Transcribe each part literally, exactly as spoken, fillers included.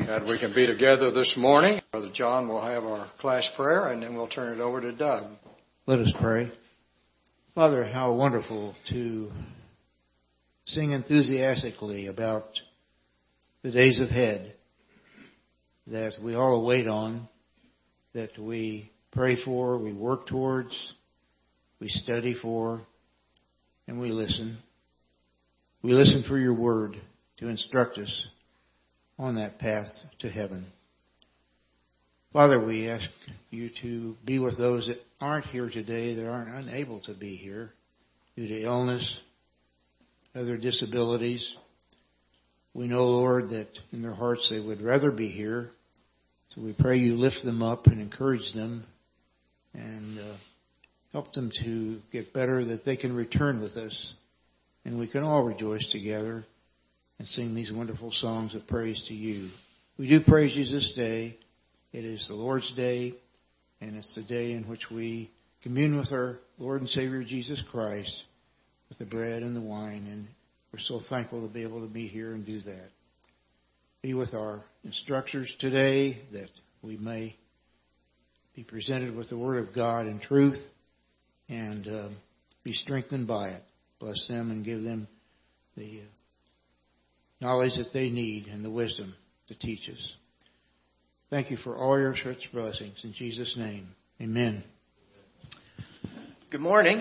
Glad we can be together this morning. Brother John will have our class prayer, and then we'll turn it over to Doug. Let us pray. Father, how wonderful to sing enthusiastically about the days ahead that we all await on, that we pray for, we work towards, we study for, and we listen. We listen for your word to instruct us on that path to heaven. Father, we ask you to be with those that aren't here today, that aren't unable to be here due to illness, other disabilities. We know, Lord, that in their hearts they would rather be here. So we pray you lift them up and encourage them and uh, help them to get better, that they can return with us and we can all rejoice together and sing these wonderful songs of praise to you. We do praise you this day. It is the Lord's day, and it's the day in which we commune with our Lord and Savior Jesus Christ with the bread and the wine, and we're so thankful to be able to be here and do that. Be with our instructors today, that we may be presented with the Word of God in truth and uh, be strengthened by it. Bless them and give them the uh, knowledge that they need and the wisdom to teach us. Thank you for all your such blessings. In Jesus' name, amen. Good morning.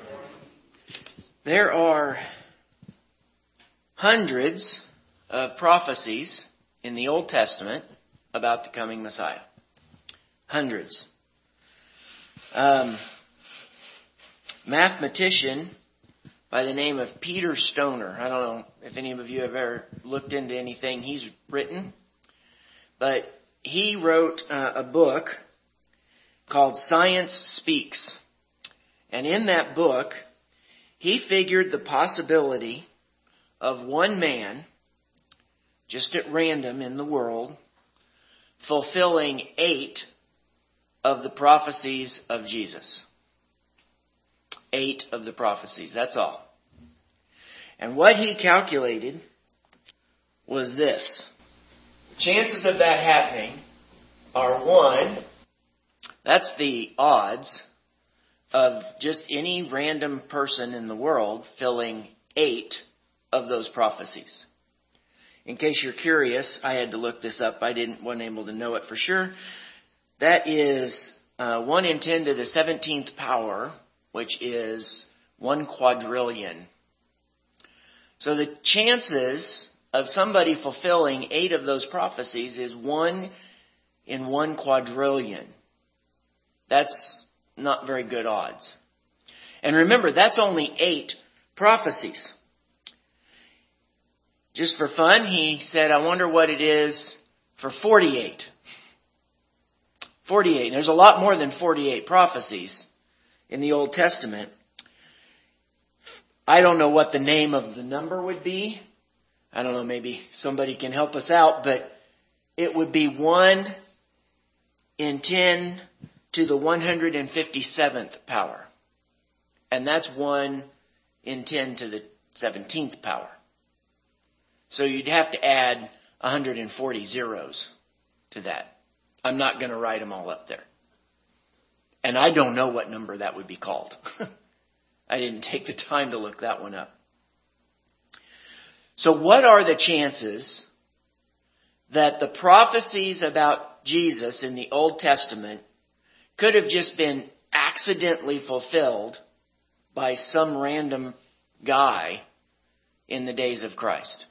There are hundreds of prophecies in the Old Testament about the coming Messiah. Hundreds. Um, mathematician by the name of Peter Stoner. I don't know if any of you have ever looked into anything he's written, but he wrote uh, a book called Science Speaks. And in that book, he figured the possibility of one man, just at random in the world, fulfilling eight of the prophecies of Jesus. Eight of the prophecies, that's all. And what he calculated was this. The chances of that happening are one, that's the odds of just any random person in the world filling eight of those prophecies. In case you're curious, I had to look this up. I didn't wasn't able to know it for sure. That is uh, one in ten to the seventeenth power, which is one quadrillion. So the chances of somebody fulfilling eight of those prophecies is one in one quadrillion. That's not very good odds. And remember, that's only eight prophecies. Just for fun, he said, I wonder what it is for forty-eight. forty-eight. There's a lot more than forty-eight prophecies in the Old Testament. I don't know what the name of the number would be. I don't know, maybe somebody can help us out, but it would be one in ten to the one hundred fifty-seventh power. And that's one in ten to the seventeenth power. So you'd have to add one hundred forty zeros to that. I'm not going to write them all up there. And I don't know what number that would be called. I didn't take the time to look that one up. So what are the chances that the prophecies about Jesus in the Old Testament could have just been accidentally fulfilled by some random guy in the days of Christ?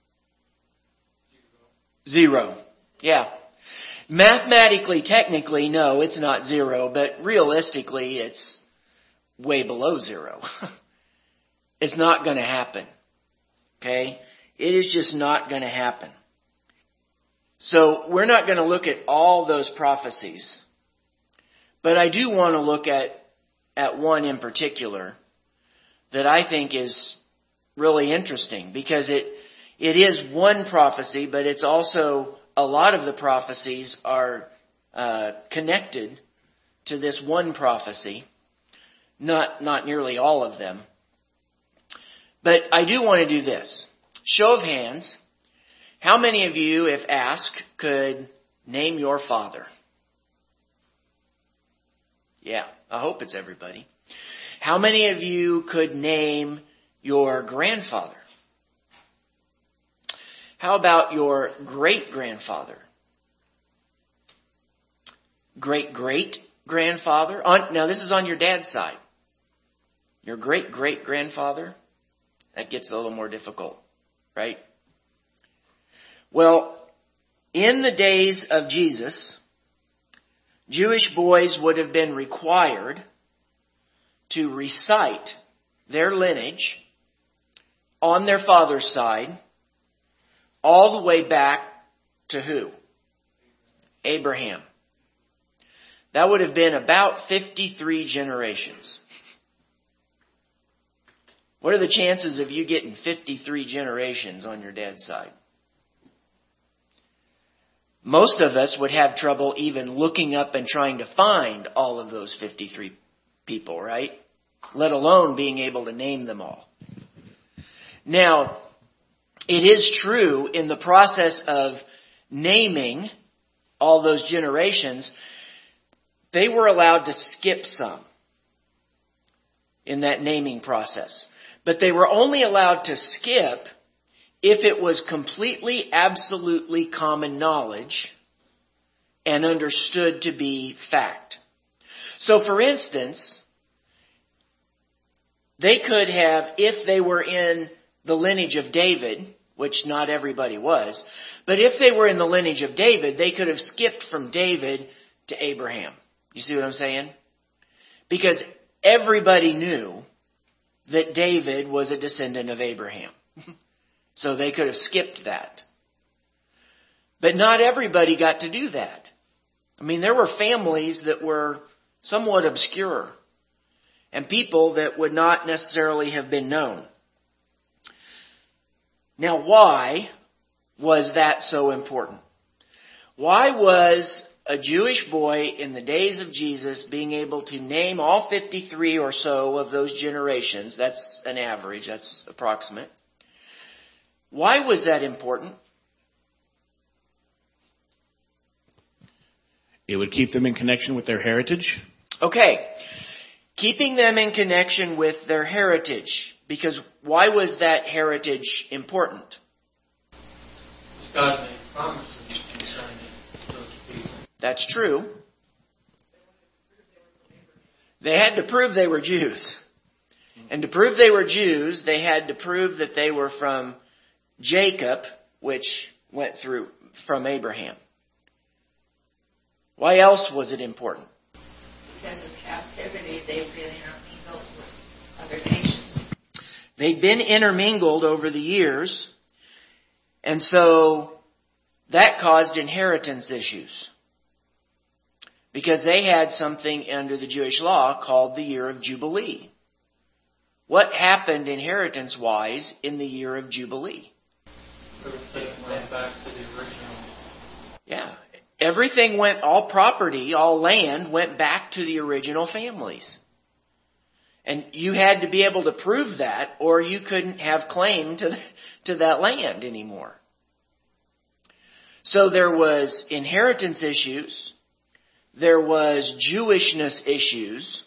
Zero. Yeah. Mathematically, technically, no, it's not zero, but realistically, it's way below zero. It's not going to happen. Okay? It is just not going to happen. So we're not going to look at all those prophecies. But I do want to look at, at one in particular that I think is really interesting, because it it is one prophecy, but it's also a lot of the prophecies are uh, connected to this one prophecy. Not not nearly all of them. But I do want to do this. Show of hands. How many of you, if asked, could name your father? Yeah, I hope it's everybody. How many of you could name your grandfather? How about your great-grandfather? Great-great-grandfather? On, now, this is on your dad's side. Your great-great-grandfather? That gets a little more difficult, right? Well, in the days of Jesus, Jewish boys would have been required to recite their lineage on their father's side all the way back to who? Abraham. That would have been about fifty-three generations. What are the chances of you getting fifty-three generations on your dad's side? Most of us would have trouble even looking up and trying to find all of those fifty-three people, right? Let alone being able to name them all. Now, it is true in the process of naming all those generations, they were allowed to skip some in that naming process. But they were only allowed to skip if it was completely, absolutely common knowledge and understood to be fact. So, for instance, they could have, if they were in the lineage of David, which not everybody was, but if they were in the lineage of David, they could have skipped from David to Abraham. You see what I'm saying? Because everybody knew that David was a descendant of Abraham. So they could have skipped that. But not everybody got to do that. I mean, there were families that were somewhat obscure and people that would not necessarily have been known. Now, why was that so important? Why was a Jewish boy in the days of Jesus being able to name all fifty-three or so of those generations? That's an average, that's approximate. Why was that important? It would keep them in connection with their heritage. Okay. Keeping them in connection with their heritage. Because why was that heritage important? God made promises concerning those people. That's true. They had to prove they were Jews. And to prove they were Jews, they had to prove that they were from Jacob, which went through from Abraham. Why else was it important? Because of captivity, they've been intermingled with other nations. They'd been intermingled over the years, and so that caused inheritance issues. Because they had something under the Jewish law called the year of Jubilee. What happened inheritance-wise in the year of Jubilee? Everything went back to the original. Yeah. Everything went, all property, all land went back to the original families. And you had to be able to prove that, or you couldn't have claim to, to that land anymore. So there was inheritance issues. There was Jewishness issues.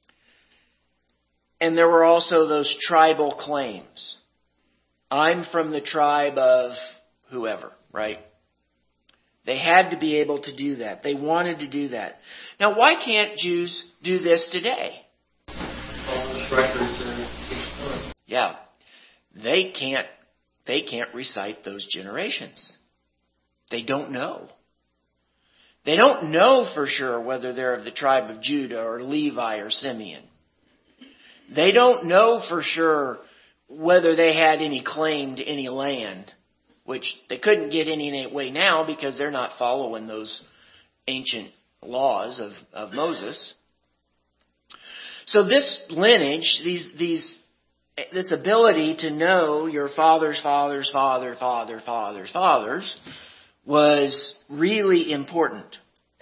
And there were also those tribal claims. I'm from the tribe of whoever, right? They had to be able to do that. They wanted to do that. Now, why can't Jews do this today? All those records are destroyed. Yeah. They can't, they can't recite those generations. They don't know. They don't know for sure whether they're of the tribe of Judah or Levi or Simeon. They don't know for sure whether they had any claim to any land, which they couldn't get any way now because they're not following those ancient laws of, of Moses. So this lineage, these, these, this ability to know your father's father's father, father, father's fathers was really important.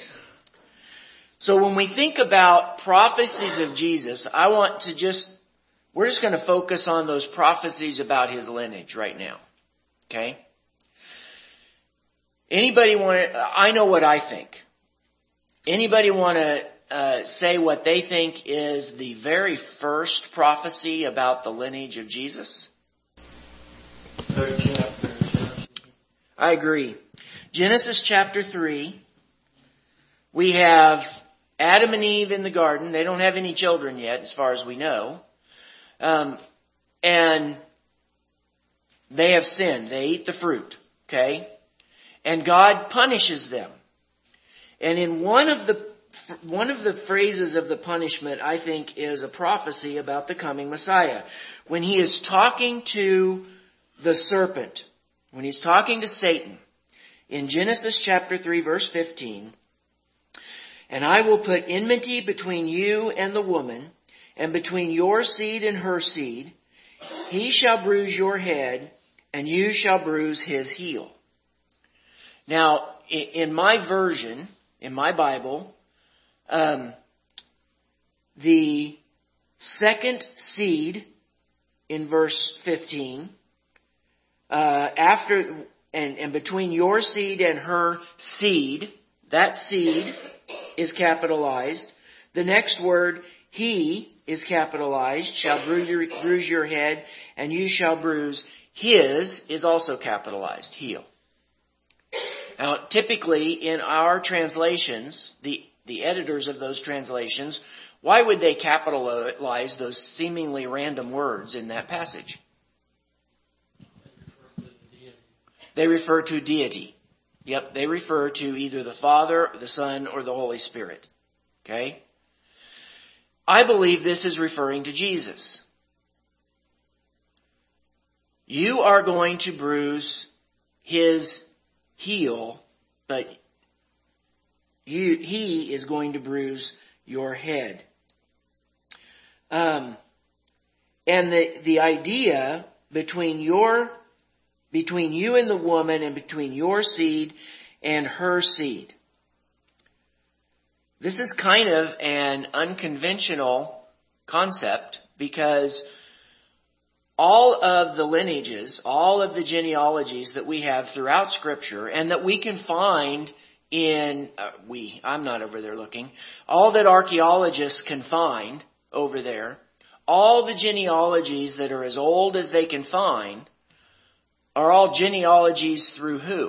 So when we think about prophecies of Jesus, I want to just, we're just going to focus on those prophecies about his lineage right now. Okay? Anybody want to, I know what I think. Anybody want to uh, say what they think is the very first prophecy about the lineage of Jesus? Third chapter. I agree. Genesis chapter three, we have Adam and Eve in the garden. They don't have any children yet, as far as we know. Um, and they have sinned. They eat the fruit. Okay? And God punishes them. And in one of the one of the phrases of the punishment, I think, is a prophecy about the coming Messiah. When he is talking to the serpent, when he's talking to Satan, in Genesis chapter three, verse fifteen, and I will put enmity between you and the woman, and between your seed and her seed. He shall bruise your head, and you shall bruise his heel. Now, in my version, in my Bible, um, the second seed in verse fifteen, uh, after and, and between your seed and her seed, that seed is capitalized. The next word, he, is capitalized, shall bruise your, bruise your head, and you shall bruise his, is also capitalized, heel. Now, typically in our translations, the, the editors of those translations, why would they capitalize those seemingly random words in that passage? They refer to deity. Yep, they refer to either the Father, the Son, or the Holy Spirit. Okay? I believe this is referring to Jesus. You are going to bruise his heel, but you, he is going to bruise your head. Um, and the, the idea between your between you and the woman, and between your seed and her seed. This is kind of an unconventional concept, because all of the lineages, all of the genealogies that we have throughout Scripture, and that we can find in, uh, we, I'm not over there looking, all that archaeologists can find over there, all the genealogies that are as old as they can find, are all genealogies through who?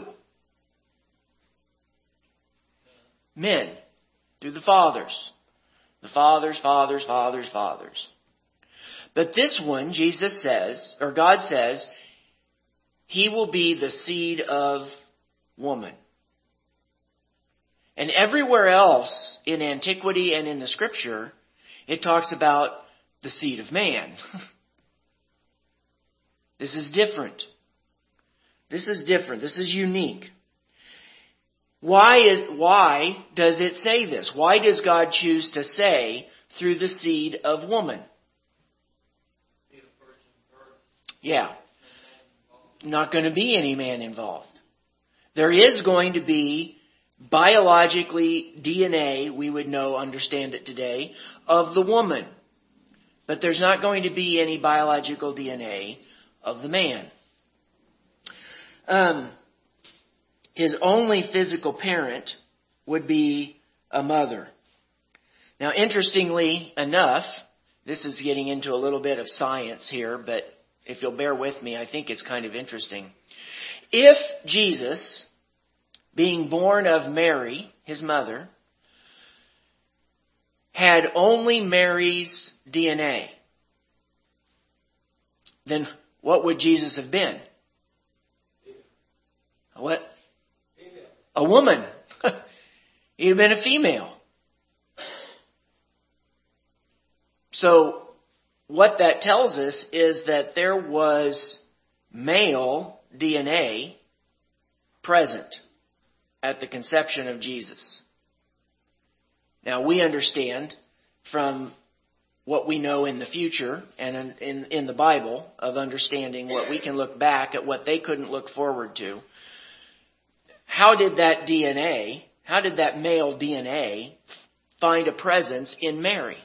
Men. Through the fathers. The fathers, fathers, fathers, fathers. But this one, Jesus says, or God says, he will be the seed of woman. And everywhere else in antiquity and in the Scripture, it talks about the seed of man. This is different. This is different. This is unique. Why is, why does it say this? Why does God choose to say through the seed of woman? Yeah. Not going to be any man involved. There is going to be biologically D N A, we would know, understand it today, of the woman. But there's not going to be any biological D N A of the man. Um, his only physical parent would be a mother. Now, interestingly enough, this is getting into a little bit of science here, but if you'll bear with me, I think it's kind of interesting. If Jesus, being born of Mary, his mother, had only Mary's D N A, then what would Jesus have been? What? A woman. He'd have been a female. So, what that tells us is that there was male D N A present at the conception of Jesus. Now, we understand from what we know in the future and in, in, in the Bible of understanding what we can look back at what they couldn't look forward to. How did that D N A, how did that male D N A find a presence in Mary?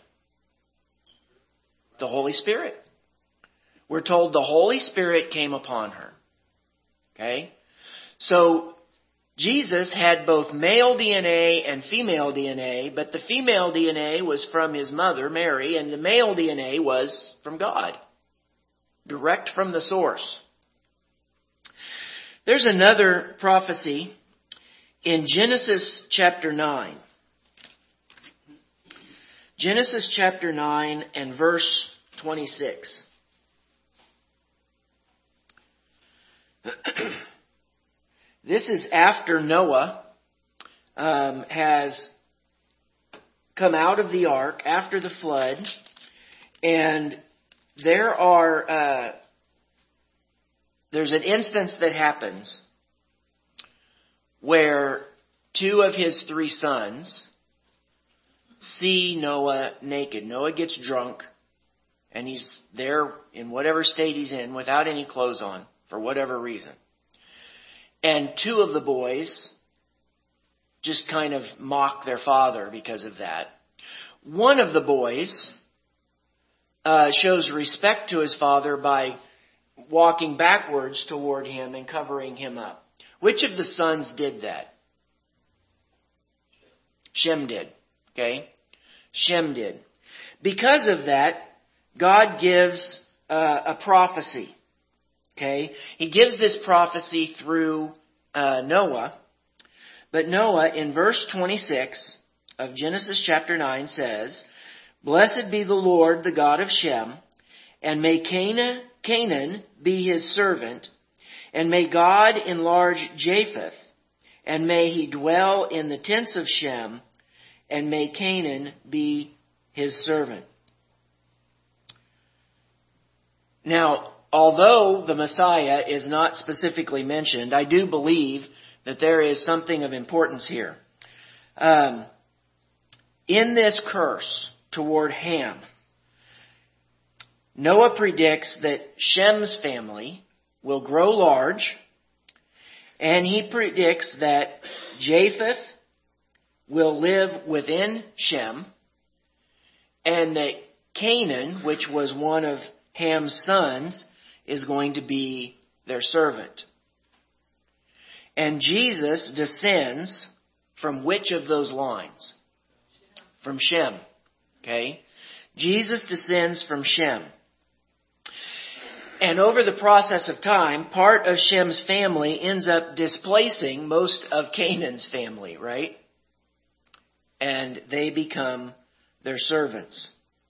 The Holy Spirit. We're told the Holy Spirit came upon her. Okay? So, Jesus had both male D N A and female D N A, but the female D N A was from his mother, Mary, and the male D N A was from God, direct from the source. There's another prophecy in Genesis chapter nine. Genesis chapter nine and verse twenty-six. This is after Noah um, has come out of the ark, after the flood, and there are uh, there's an instance that happens where two of his three sons see Noah naked. Noah gets drunk, and he's there in whatever state he's in without any clothes on for whatever reason. And two of the boys just kind of mock their father because of that. One of the boys uh, shows respect to his father by walking backwards toward him and covering him up. Which of the sons did that? Shem did. Okay? Shem did. Because of that, God gives uh, a prophecy. Okay? He gives this prophecy through uh, Noah. But Noah, in verse twenty-six of Genesis chapter nine, says, "Blessed be the Lord, the God of Shem, and may Canaan, Canaan be his servant, and may God enlarge Japheth, and may he dwell in the tents of Shem, and may Canaan be his servant." Now, although the Messiah is not specifically mentioned, I do believe that there is something of importance here. Um, in this curse toward Ham, Noah predicts that Shem's family will grow large, and he predicts that Japheth will live within Shem, and that Canaan, which was one of Ham's sons, is going to be their servant. And Jesus descends from which of those lines? From Shem. Okay? Jesus descends from Shem. And over the process of time, part of Shem's family ends up displacing most of Canaan's family, right? And they become their servants.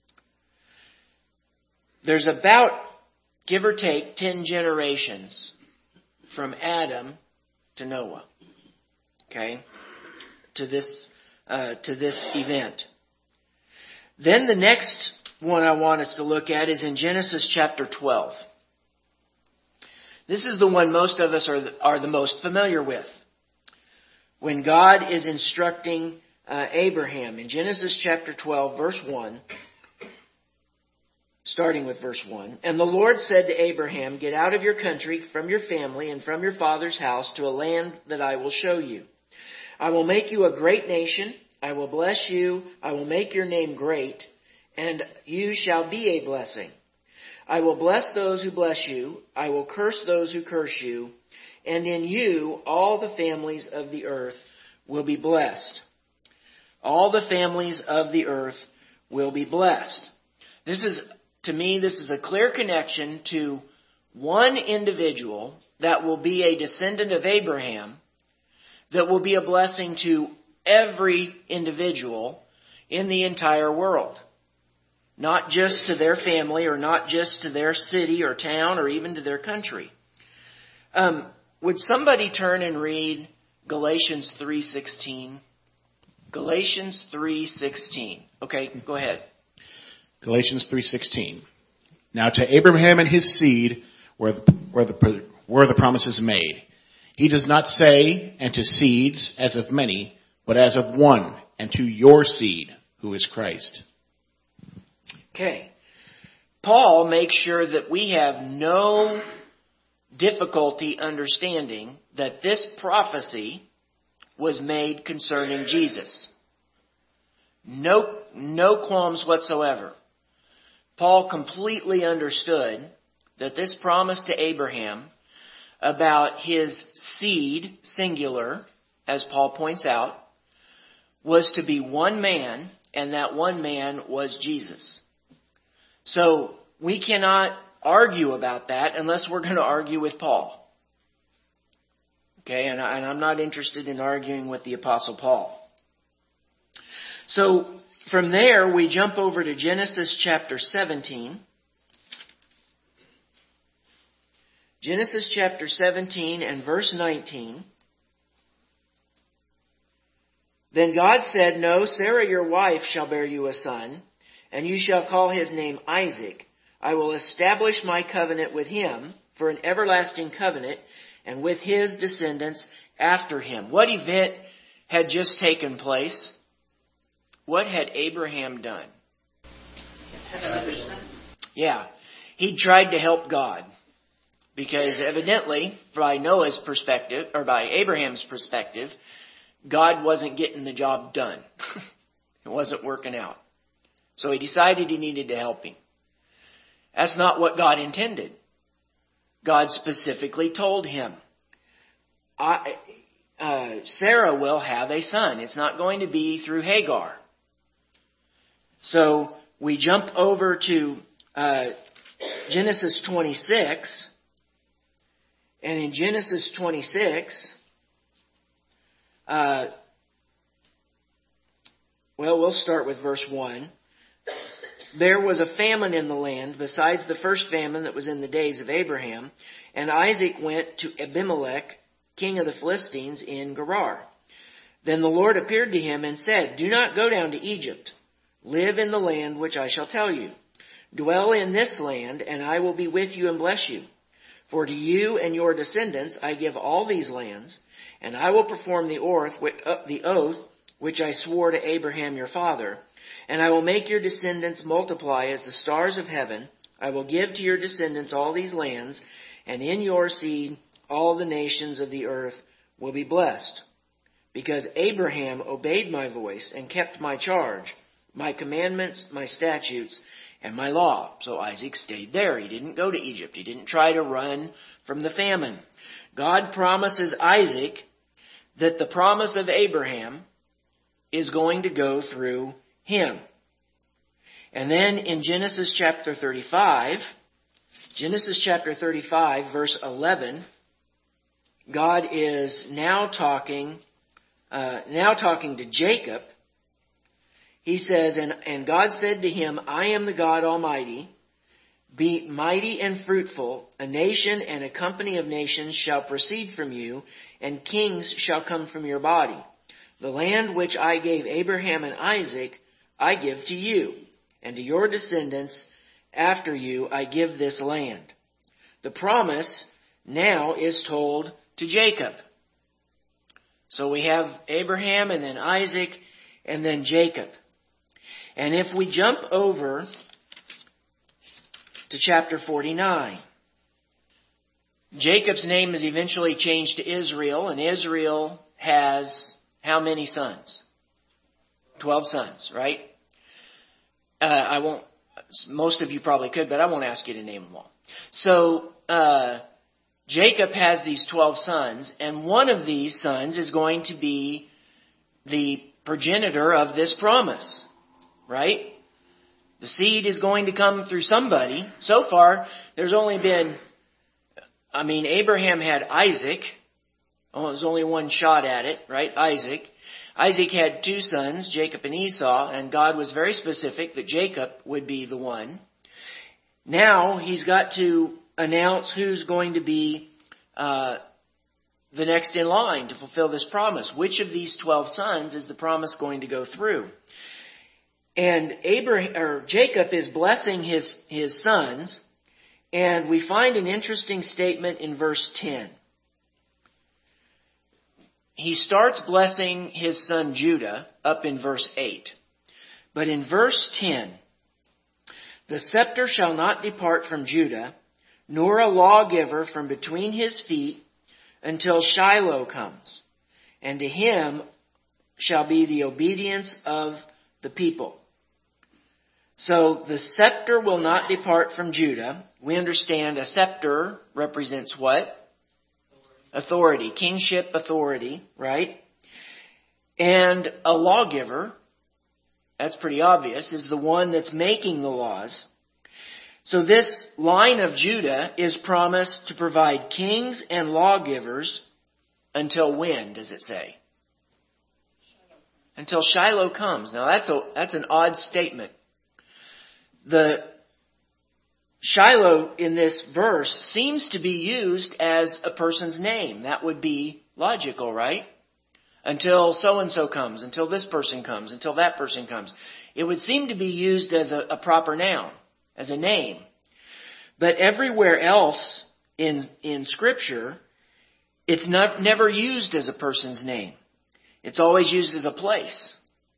There's about, give or take, ten generations from Adam to Noah. Okay? To this, uh, to this event. Then the next one I want us to look at is in Genesis chapter twelve. This is the one most of us are the, are the most familiar with. When God is instructing uh, Abraham in Genesis chapter twelve, verse one, starting with verse one, "And the Lord said to Abraham, Get out of your country, from your family, and from your father's house to a land that I will show you. I will make you a great nation. I will bless you. I will make your name great, and you shall be a blessing. I will bless those who bless you. I will curse those who curse you. And in you all the families of the earth will be blessed." All the families of the earth will be blessed. This is, to me, this is a clear connection to one individual that will be a descendant of Abraham, that will be a blessing to every individual in the entire world. Not just to their family, or not just to their city or town, or even to their country. Um, would somebody turn and read Galatians three sixteen? Galatians three sixteen. Okay, go ahead. Galatians three sixteen. "Now to Abraham and his seed were the, were the, were the promises made. He does not say, and to seeds as of many, but as of one, and to your seed, who is Christ." Okay. Paul makes sure that we have no difficulty understanding that this prophecy was made concerning Jesus. No, no qualms whatsoever. Paul completely understood that this promise to Abraham about his seed, singular, as Paul points out, was to be one man, and that one man was Jesus. So we cannot argue about that unless we're going to argue with Paul. Okay, and, I, and I'm not interested in arguing with the Apostle Paul. So from there, we jump over to Genesis chapter seventeen. Genesis chapter seventeen and verse nineteen. Then God said, "No, Sarah your wife shall bear you a son, and you shall call his name Isaac. I will establish my covenant with him for an everlasting covenant, and with his descendants after him." What event had just taken place? What had Abraham done? Yeah, he tried to help God. Because evidently, by Noah's perspective, or by Abraham's perspective, God wasn't getting the job done. It wasn't working out. So he decided he needed to help him. That's not what God intended. God specifically told him, I, uh, Sarah will have a son. It's not going to be through Hagar. So we jump over to uh, Genesis twenty-six. And in Genesis twenty-six, uh, well, we'll start with verse one. There was a famine in the land besides the first famine that was in the days of Abraham. And Isaac went to Abimelech, king of the Philistines, in Gerar. Then the Lord appeared to him and said, "Do not go down to Egypt. Live in the land which I shall tell you. Dwell in this land, and I will be with you and bless you. For to you and your descendants I give all these lands, and I will perform the oath which I swore to Abraham your father. And I will make your descendants multiply as the stars of heaven. I will give to your descendants all these lands, and in your seed all the nations of the earth will be blessed. Because Abraham obeyed my voice and kept my charge, my commandments, my statutes, and my law." So Isaac stayed there. He didn't go to Egypt. He didn't try to run from the famine. God promises Isaac that the promise of Abraham is going to go through him. And then in Genesis chapter thirty-five, Genesis chapter thirty-five, verse eleven, God is now talking, uh, now talking to Jacob. He says, and, and God said to him, "I am the God Almighty. Be mighty and fruitful. A nation and a company of nations shall proceed from you, and kings shall come from your body. The land which I gave Abraham and Isaac, I give to you, and to your descendants after you I give this land." The promise now is told to Jacob. So we have Abraham and then Isaac and then Jacob. And if we jump over to chapter forty-nine, Jacob's name is eventually changed to Israel, and Israel has how many sons? Twelve sons, right? Uh, I won't, most of you probably could, but I won't ask you to name them all. So, uh, Jacob has these twelve sons, and one of these sons is going to be the progenitor of this promise. Right? The seed is going to come through somebody. So far, there's only been, I mean, Abraham had Isaac. Oh, there's only one shot at it, right? Isaac. Isaac had two sons, Jacob and Esau, and God was very specific that Jacob would be the one. Now, he's got to announce who's going to be uh, the next in line to fulfill this promise. Which of these twelve sons is the promise going to go through? And Abraham, or Jacob is blessing his, his sons, and we find an interesting statement in verse ten. He starts blessing his son Judah up in verse eight. But in verse ten, "The scepter shall not depart from Judah, nor a lawgiver from between his feet, until Shiloh comes, and to him shall be the obedience of the people." So the scepter will not depart from Judah. We understand a scepter represents what? Authority. Kingship authority, right? And a lawgiver, that's pretty obvious, is the one that's making the laws. So this line of Judah is promised to provide kings and lawgivers until when, does it say? Until Shiloh comes. Now that's a, that's an odd statement. The Shiloh in this verse seems to be used as a person's name. That would be logical, right? Until so-and-so comes, until this person comes, until that person comes. It would seem to be used as a, a proper noun, as a name. But everywhere else in, in Scripture, it's not, never used as a person's name. It's always used as a place.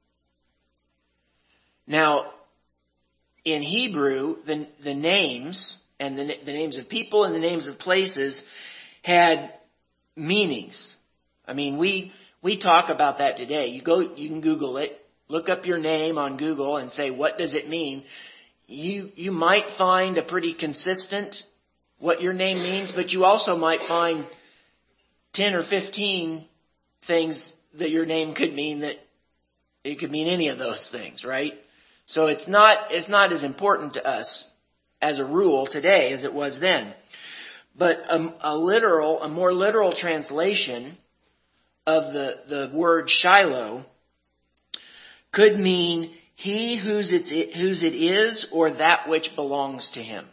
Now, in Hebrew, the, the names, and the, the names of people and the names of places had meanings. I mean, we... We talk about that today. You go, you can Google it, look up your name on Google and say, what does it mean? You, you might find a pretty consistent what your name means, but you also might find ten or fifteen things that your name could mean that it could mean any of those things, right? So it's not, it's not as important to us as a rule today as it was then. But a, a literal, a more literal translation of the, the word Shiloh could mean he whose, it's, whose it is or that which belongs to him.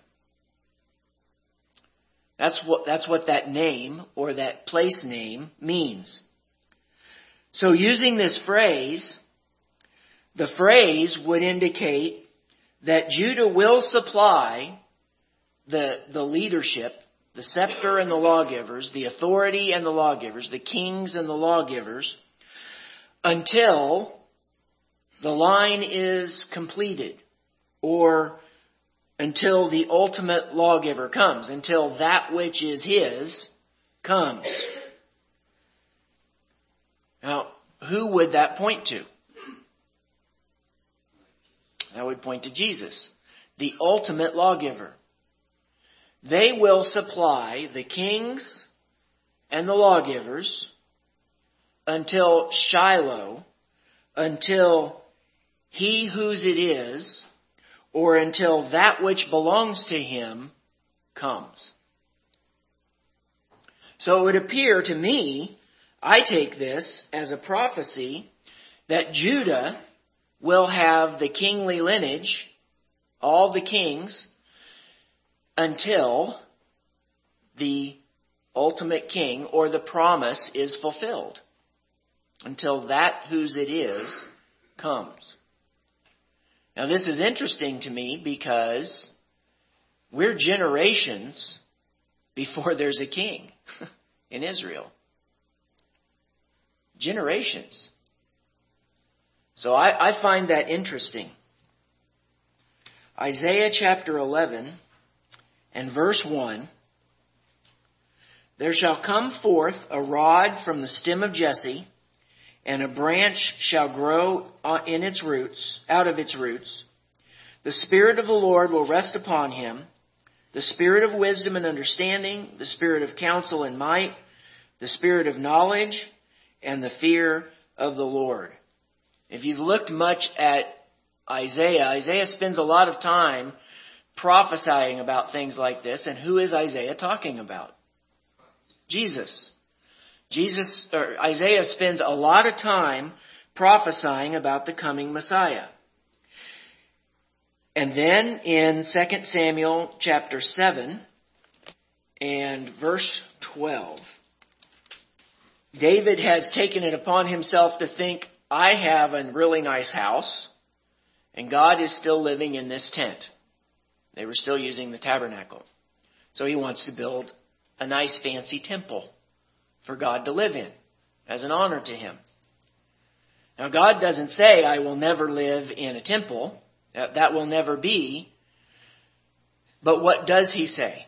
That's what, that's what that name or that place name means. So using this phrase, the phrase would indicate that Judah will supply the, the leadership, the scepter and the lawgivers, the authority and the lawgivers, the kings and the lawgivers, until the line is completed, or until the ultimate lawgiver comes, until that which is his comes. Now, who would that point to? That would point to Jesus, the ultimate lawgiver. They will supply the kings and the lawgivers until Shiloh, until he whose it is, or until that which belongs to him comes. So it would appear to me, I take this as a prophecy that Judah will have the kingly lineage, all the kings, until the ultimate king or the promise is fulfilled. Until that whose it is comes. Now this is interesting to me because we're generations before there's a king in Israel. Generations. So I, I find that interesting. Isaiah chapter eleven and verse one. There shall come forth a rod from the stem of Jesse, and a branch shall grow in its roots, out of its roots. The Spirit of the Lord will rest upon him, the Spirit of wisdom and understanding, the Spirit of counsel and might, the Spirit of knowledge, and the fear of the Lord. If you've looked much at Isaiah, Isaiah spends a lot of time prophesying about things like this. And who is Isaiah talking about? Jesus. Jesus, or Isaiah spends a lot of time prophesying about the coming Messiah. And then in Second Samuel chapter seven and verse twelve, David has taken it upon himself to think, I have a really nice house, and God is still living in this tent. They were still using the tabernacle. So he wants to build a nice fancy temple for God to live in as an honor to him. Now God doesn't say, I will never live in a temple. That, that will never be. But what does he say?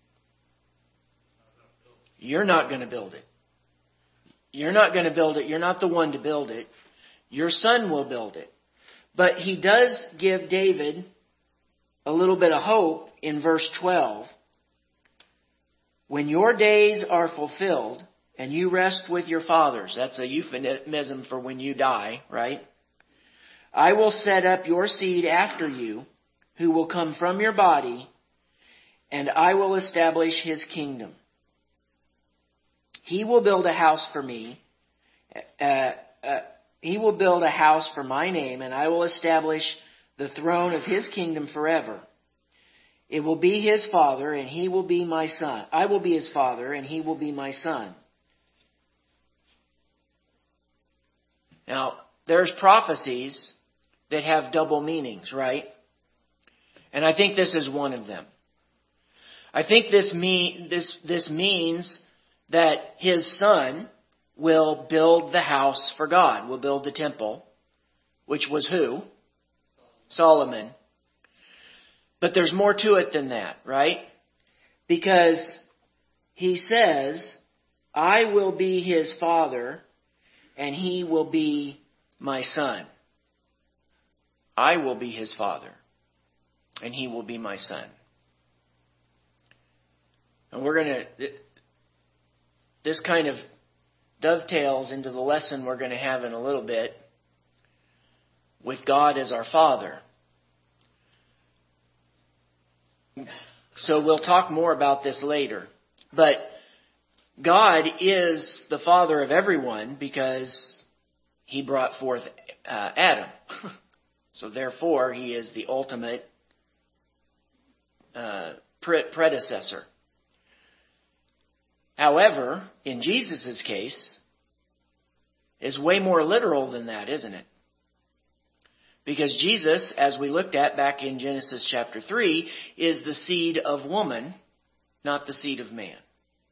You're not going to build it. You're not going to build it. You're not the one to build it. Your son will build it. But he does give David a little bit of hope in verse twelve. When your days are fulfilled and you rest with your fathers. That's a euphemism for when you die, right? I will set up your seed after you, who will come from your body, and I will establish his kingdom. He will build a house for me. Uh, uh, he will build a house for my name, and I will establish the throne of his kingdom forever. It will be his father, and he will be my son. I will be his father, and he will be my son. Now, there's prophecies that have double meanings, right? And I think this is one of them. I think this mean this this means that his son will build the house for God, will build the temple, which was who? Solomon. But there's more to it than that, right? Because he says, I will be his father, and he will be my son. I will be his father, and he will be my son. And we're going to, this kind of dovetails into the lesson we're going to have in a little bit with God as our Father. So we'll talk more about this later. But God is the Father of everyone because he brought forth uh, Adam. So therefore, he is the ultimate uh, pre- predecessor. However, in Jesus' case, is way more literal than that, isn't it? Because Jesus, as we looked at back in Genesis chapter three, is the seed of woman, not the seed of man.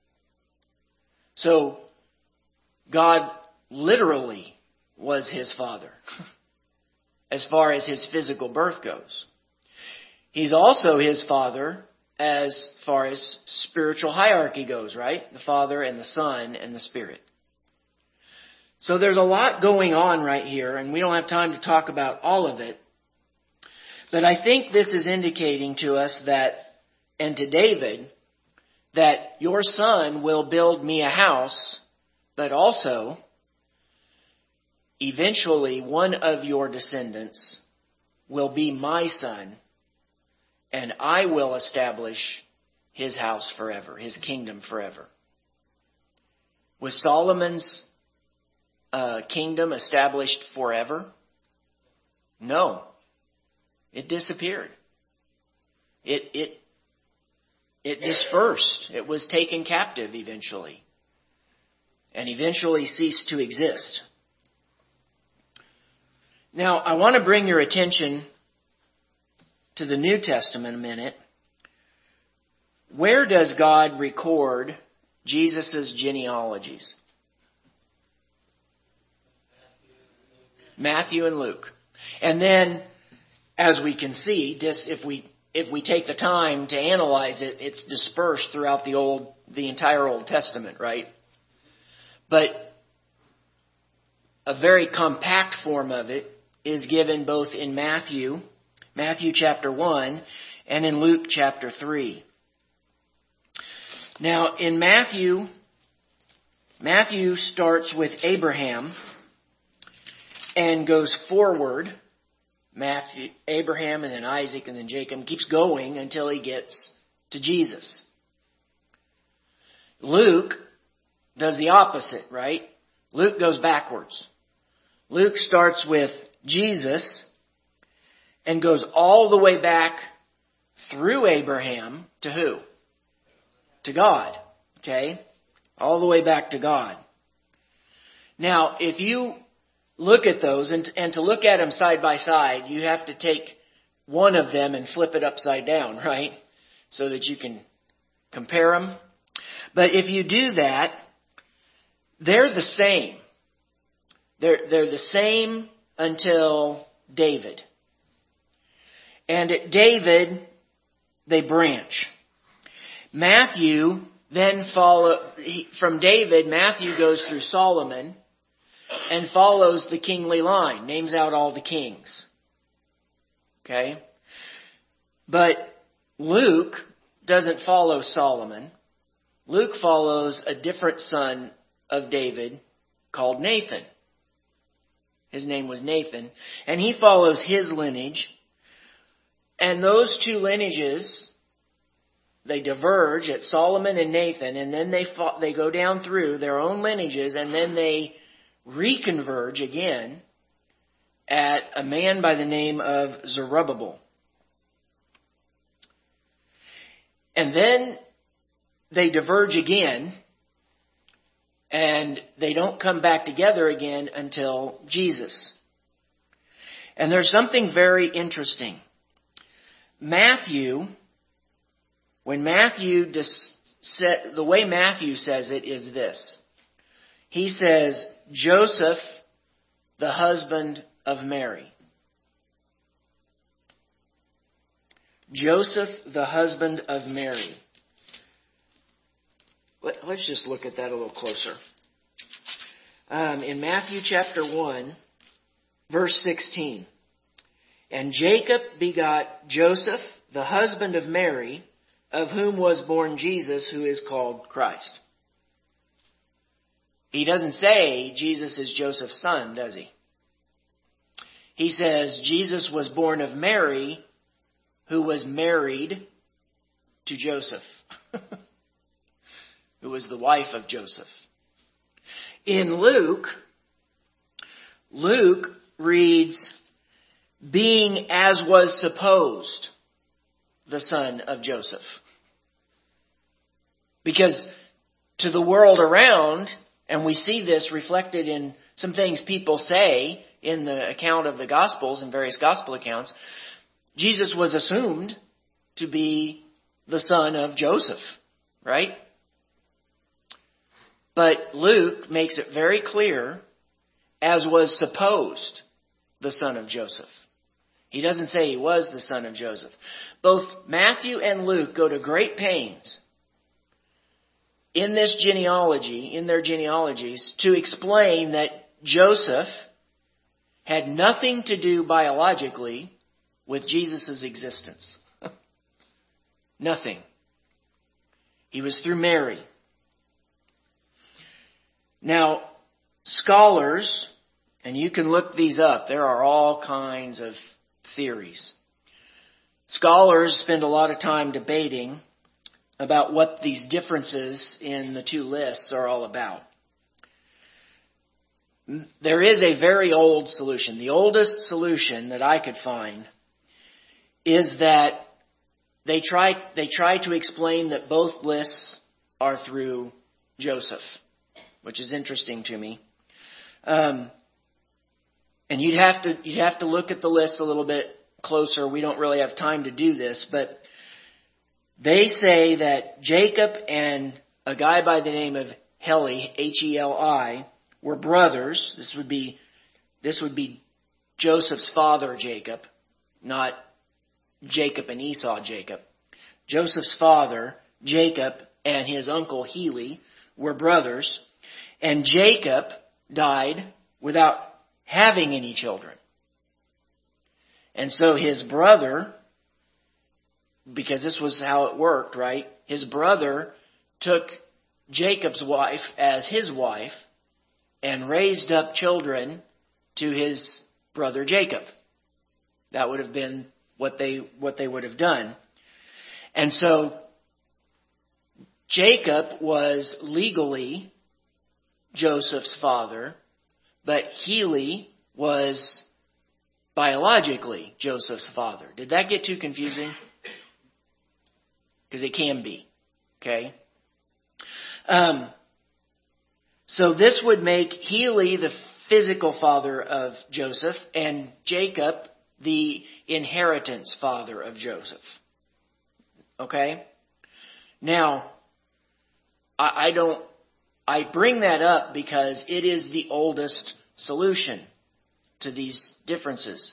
So, God literally was his father, as far as his physical birth goes. He's also his father as far as spiritual hierarchy goes, right? The Father and the Son and the Spirit. So there's a lot going on right here, and we don't have time to talk about all of it. But I think this is indicating to us that, and to David, that your son will build me a house, but also, eventually, one of your descendants will be my son, and I will establish his house forever, his kingdom forever. Was Solomon's uh, kingdom established forever? No. It disappeared. It, it, it dispersed. It was taken captive eventually. And eventually ceased to exist. Now, I want to bring your attention to the New Testament a minute. Where does God record Jesus' genealogies? Matthew and Luke. And then, as we can see, just if we if we take the time to analyze it, it's dispersed throughout the old the entire Old Testament, right? But a very compact form of it is given both in Matthew, Matthew chapter one, and in Luke chapter three. Now, in Matthew, Matthew starts with Abraham and goes forward. Matthew, Abraham, and then Isaac, and then Jacob, keeps going until he gets to Jesus. Luke does the opposite, right? Luke goes backwards. Luke starts with Jesus and goes all the way back through Abraham to who? To God. Okay? All the way back to God. Now, if you look at those, and, and to look at them side by side, you have to take one of them and flip it upside down, right? So that you can compare them. But if you do that, they're the same. They're, they're the same until David. And at David, they branch. Matthew then follow, from David, Matthew goes through Solomon and follows the kingly line, names out all the kings. Okay? But Luke doesn't follow Solomon. Luke follows a different son of David called Nathan. His name was Nathan. And he follows his lineage. And those two lineages, they diverge at Solomon and Nathan. And then they fought, they go down through their own lineages. And then they reconverge again at a man by the name of Zerubbabel. And then they diverge again, and they don't come back together again until Jesus. And there's something very interesting. Matthew, when Matthew, dis- set, the way Matthew says it is this. He says, Joseph, the husband of Mary. Joseph, the husband of Mary. Let's just look at that a little closer. Um, in Matthew chapter one, verse sixteen. And Jacob begot Joseph, the husband of Mary, of whom was born Jesus, who is called Christ. He doesn't say Jesus is Joseph's son, does he? He says Jesus was born of Mary, who was married to Joseph, who was the wife of Joseph. In Luke, Luke reads, being as was supposed the son of Joseph. Because to the world around, and we see this reflected in some things people say in the account of the Gospels and various Gospel accounts, Jesus was assumed to be the son of Joseph, right? But Luke makes it very clear, as was supposed the son of Joseph. He doesn't say he was the son of Joseph. Both Matthew and Luke go to great pains in this genealogy, in their genealogies, to explain that Joseph had nothing to do biologically with Jesus' existence. Nothing. He was through Mary. Now, scholars, and you can look these up, there are all kinds of theories. Scholars spend a lot of time debating about what these differences in the two lists are all about. There is a very old solution. The oldest solution that I could find is that they try they try to explain that both lists are through Joseph, which is interesting to me. Um, and you'd have to you'd have to look at the list a little bit closer. We don't really have time to do this, but they say that Jacob and a guy by the name of Heli, H E L I, were brothers. This would be this would be Joseph's father, Jacob, not Jacob and Esau, Jacob. Joseph's father, Jacob, and his uncle Heli were brothers. And Jacob died without having any children. And so his brother, because this was how it worked, right? His brother took Jacob's wife as his wife and raised up children to his brother Jacob. That would have been what they what they would have done. And so Jacob was legally Joseph's father, but Heli was biologically Joseph's father. Did that get too confusing? Because it can be. Okay? Um, so this would make Heli the physical father of Joseph and Jacob the inheritance father of Joseph. Okay? Now, I, I don't, I bring that up because it is the oldest solution to these differences.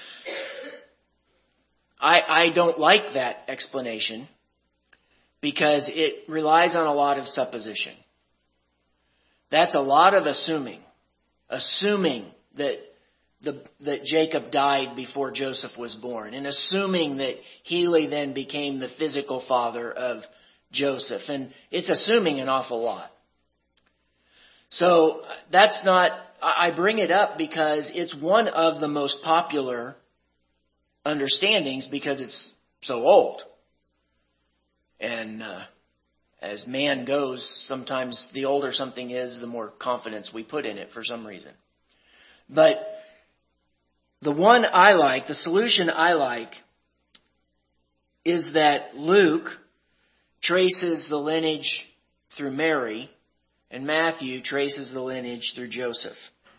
I, I don't like that explanation because it relies on a lot of supposition. That's a lot of assuming. Assuming that the, that Jacob died before Joseph was born, and assuming that Heli then became the physical father of Joseph. And it's assuming an awful lot. So that's not, I bring it up because it's one of the most popular understandings because it's so old. And uh, as man goes, sometimes the older something is, the more confidence we put in it for some reason. But the one I like, the solution I like, is that Luke traces the lineage through Mary, and Matthew traces the lineage through Joseph.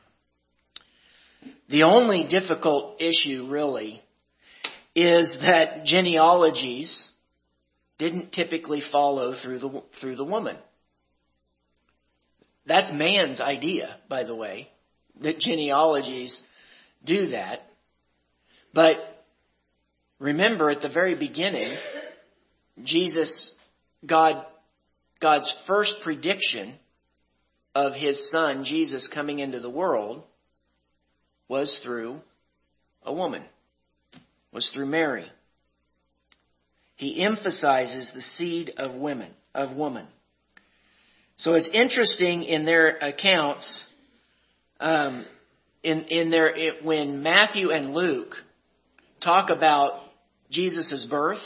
The only difficult issue, really, is that genealogies didn't typically follow through the through the woman. That's man's idea, by the way, that genealogies do that. But remember, at the very beginning, Jesus, God, God's first prediction of His Son, Jesus, coming into the world was through a woman, was through Mary. He emphasizes the seed of women, of woman. So it's interesting in their accounts, um, in in their it, when Matthew and Luke talk about Jesus' birth,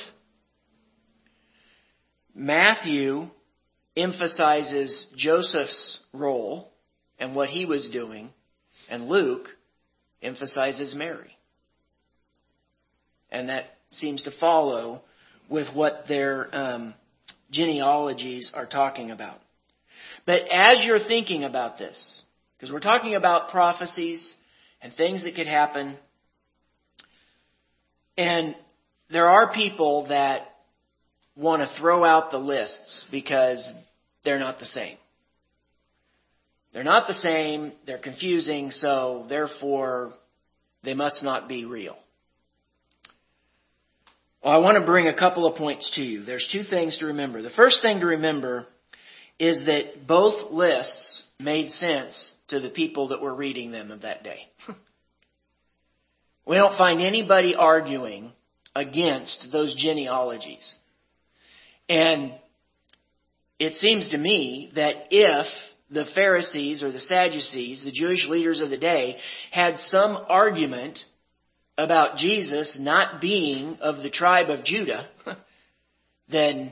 Matthew emphasizes Joseph's role and what he was doing, and Luke emphasizes Mary. And that seems to follow with what their um, genealogies are talking about. But as you're thinking about this, because we're talking about prophecies and things that could happen, and there are people that want to throw out the lists because they're not the same. They're not the same, they're confusing, so therefore they must not be real. Well, I want to bring a couple of points to you. There's two things to remember. The first thing to remember is that both lists made sense to the people that were reading them of that day. We don't find anybody arguing against those genealogies. And it seems to me that if the Pharisees or the Sadducees, the Jewish leaders of the day, had some argument about Jesus not being of the tribe of Judah, then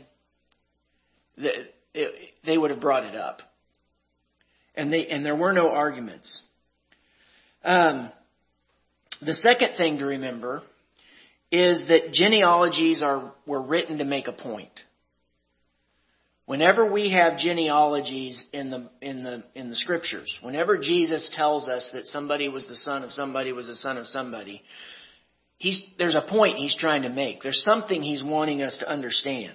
they would have brought it up. And they and there were no arguments. Um, the second thing to remember is that genealogies are were written to make a point. Whenever we have genealogies in the in the in the scriptures, whenever Jesus tells us that somebody was the son of somebody was the son of somebody, he's there's a point he's trying to make. There's something he's wanting us to understand.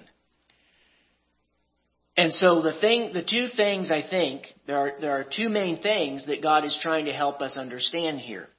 And so the thing, the two things I think there are there are two main things that God is trying to help us understand here.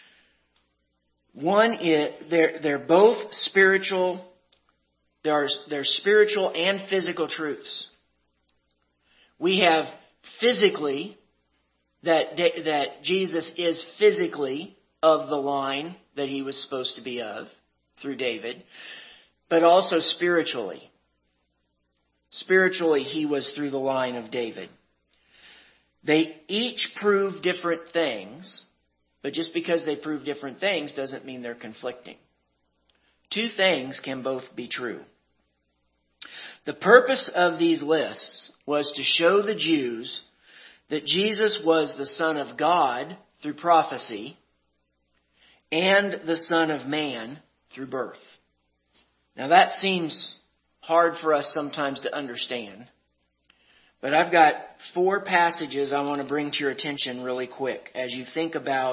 One is they're they're both spiritual. There are they're spiritual and physical truths. We have physically that that Jesus is physically of the line that he was supposed to be of through David, but also spiritually. Spiritually, he was through the line of David. They each prove different things, but just because they prove different things doesn't mean they're conflicting. Two things can both be true. The purpose of these lists was to show the Jews that Jesus was the Son of God through prophecy and the Son of Man through birth. Now that seems hard for us sometimes to understand, but I've got four passages I want to bring to your attention really quick as you think about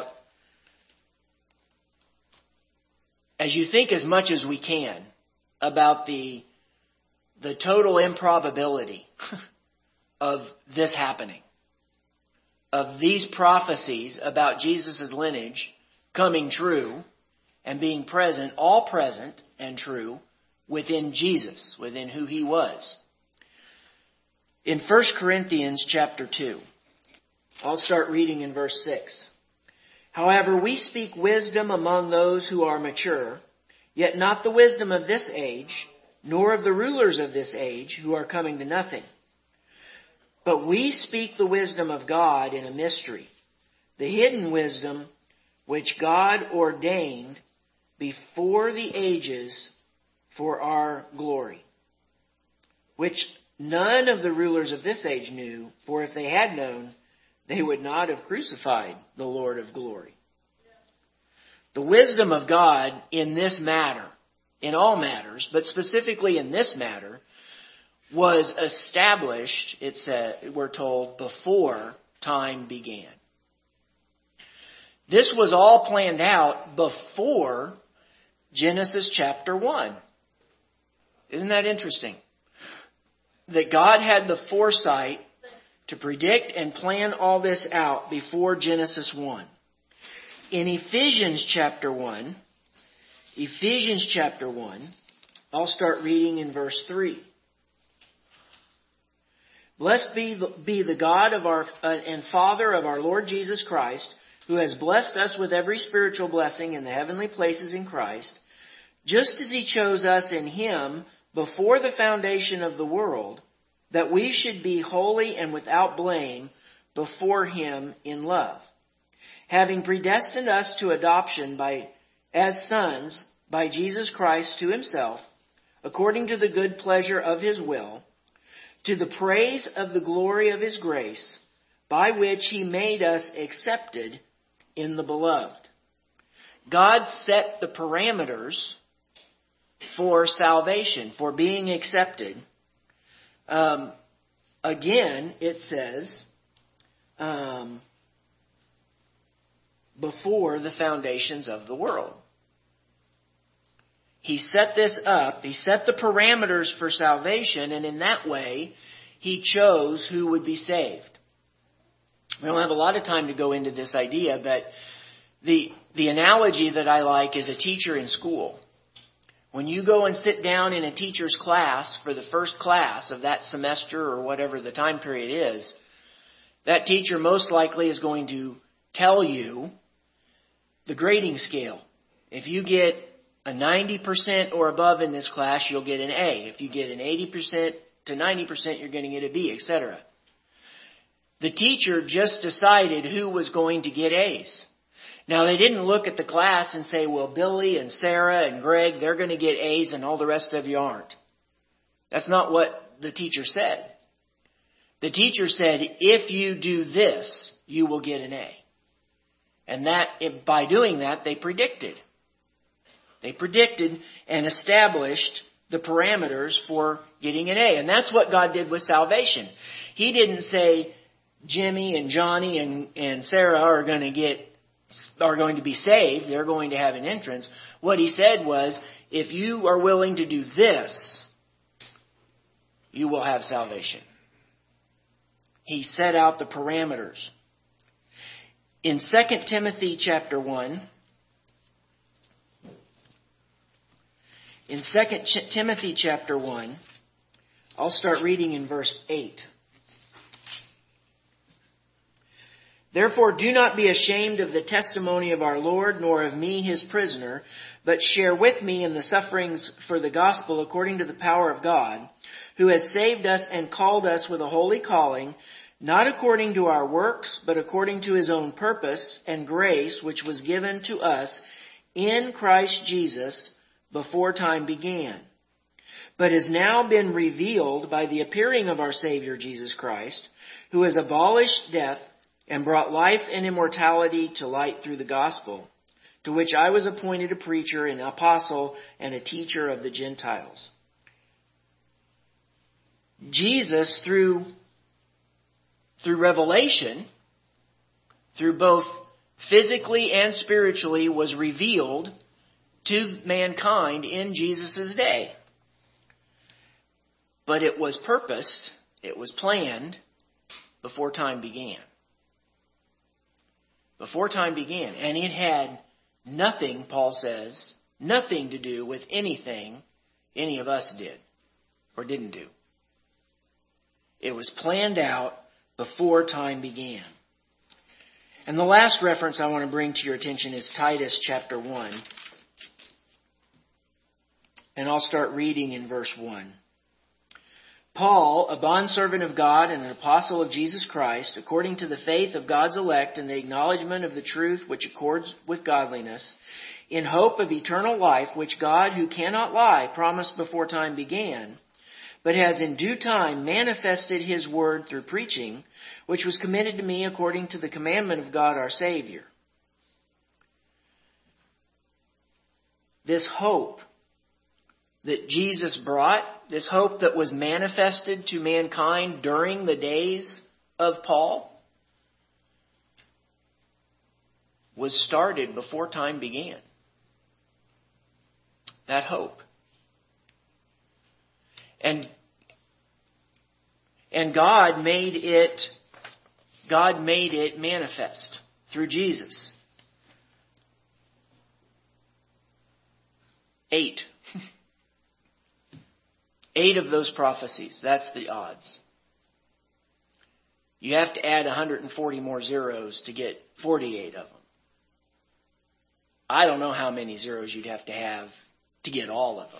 As you think as much as we can about the the total improbability of this happening, of these prophecies about Jesus' lineage coming true and being present, all present and true within Jesus, within who he was. In First Corinthians chapter two, I'll start reading in verse six. However, we speak wisdom among those who are mature, yet not the wisdom of this age, nor of the rulers of this age who are coming to nothing. But we speak the wisdom of God in a mystery, the hidden wisdom which God ordained before the ages for our glory, which none of the rulers of this age knew, for if they had known, they would not have crucified the Lord of glory. The wisdom of God in this matter, in all matters, but specifically in this matter, was established, it said, we're told, before time began. This was all planned out before Genesis chapter one. Isn't that interesting? That God had the foresight to predict and plan all this out before Genesis one. In Ephesians chapter one, Ephesians chapter one, I'll start reading in verse three. Blessed be the, be the God of our uh, and Father of our Lord Jesus Christ, who has blessed us with every spiritual blessing in the heavenly places in Christ, just as He chose us in Him before the foundation of the world, that we should be holy and without blame before Him in love, having predestined us to adoption by as sons by Jesus Christ to Himself, according to the good pleasure of His will, to the praise of the glory of His grace, by which He made us accepted in the beloved. God set the parameters for salvation, for being accepted. Um, again, it says, um, before the foundations of the world. He set this up. He set the parameters for salvation, and in that way, He chose who would be saved. We don't have a lot of time to go into this idea, but the the analogy that I like is a teacher in school. When you go and sit down in a teacher's class for the first class of that semester or whatever the time period is, that teacher most likely is going to tell you the grading scale. If you get a ninety percent or above in this class, you'll get an A. If you get an eighty percent to ninety percent, you're going to get a B, et cetera. The teacher just decided who was going to get A's. Now, they didn't look at the class and say, well, Billy and Sarah and Greg, they're going to get A's and all the rest of you aren't. That's not what the teacher said. The teacher said, if you do this, you will get an A. And that, by doing that, they predicted. They predicted and established the parameters for getting an A. And that's what God did with salvation. He didn't say Jimmy and Johnny and, and Sarah are going to get are going to be saved. They're going to have an entrance. What He said was, if you are willing to do this, you will have salvation. He set out the parameters. In Second Timothy chapter one, in Second Timothy chapter one, I'll start reading in verse eight. Therefore, do not be ashamed of the testimony of our Lord, nor of me, His prisoner, but share with me in the sufferings for the gospel according to the power of God, who has saved us and called us with a holy calling, not according to our works, but according to His own purpose and grace, which was given to us in Christ Jesus before time began, but has now been revealed by the appearing of our Savior Jesus Christ, who has abolished death and brought life and immortality to light through the gospel, to which I was appointed a preacher, an apostle, and a teacher of the Gentiles. Jesus, through, through revelation, through both physically and spiritually, was revealed to mankind in Jesus' day. But it was purposed, it was planned before time began. Before time began. And it had nothing, Paul says, nothing to do with anything any of us did or didn't do. It was planned out before time began. And the last reference I want to bring to your attention is Titus chapter one. And I'll start reading in verse one. Paul, a bondservant of God and an apostle of Jesus Christ, according to the faith of God's elect and the acknowledgement of the truth which accords with godliness, in hope of eternal life, which God, who cannot lie, promised before time began, but has in due time manifested his word through preaching, which was committed to me according to the commandment of God our Savior. This hope that Jesus brought, this hope that was manifested to mankind during the days of Paul, was started before time began. That hope. And, and God made it, God made it manifest through Jesus. Eight. Eight of those prophecies. That's the odds. You have to add one hundred forty more zeros to get forty-eight of them. I don't know how many zeros you'd have to have to get all of them.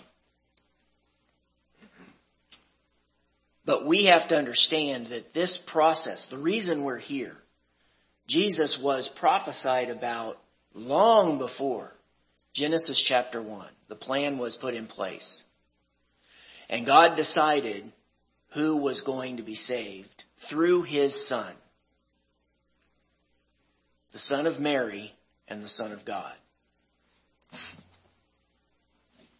But we have to understand that this process, the reason we're here, Jesus was prophesied about long before Genesis chapter one. The plan was put in place. And God decided who was going to be saved through His Son. The Son of Mary and the Son of God.